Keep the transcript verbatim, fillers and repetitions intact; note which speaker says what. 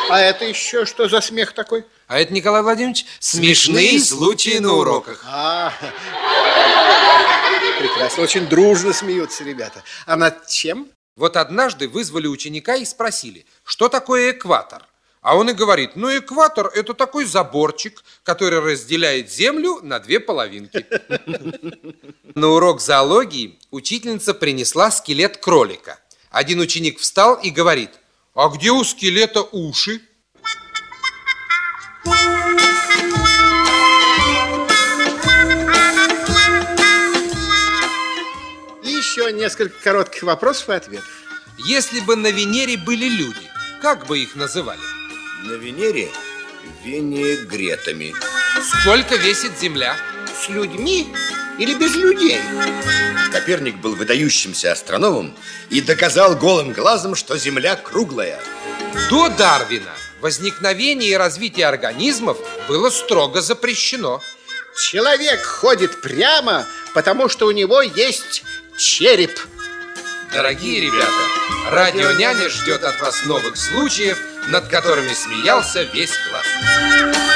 Speaker 1: А это еще что за смех такой?
Speaker 2: А это, Николай Владимирович, смешные случаи на уроках.
Speaker 1: А, прекрасно, очень дружно смеются ребята. А над чем?
Speaker 2: Вот однажды вызвали ученика и спросили, что такое экватор. А он и говорит, ну экватор – это такой заборчик, который разделяет Землю на две половинки. На урок зоологии учительница принесла скелет кролика. Один ученик встал и говорит, а где у скелета уши?
Speaker 1: И еще несколько коротких вопросов и ответов.
Speaker 2: Если бы на Венере были люди, как бы их называли?
Speaker 3: На Венере винегретами.
Speaker 2: Сколько весит Земля?
Speaker 1: С людьми или без людей?
Speaker 3: Коперник был выдающимся астрономом и доказал голым глазом, что Земля круглая.
Speaker 2: До Дарвина возникновение и развитие организмов было строго запрещено.
Speaker 1: Человек ходит прямо, потому что у него есть череп.
Speaker 2: Дорогие ребята, Радио Няня ждет от вас новых случаев, над которыми смеялся весь класс.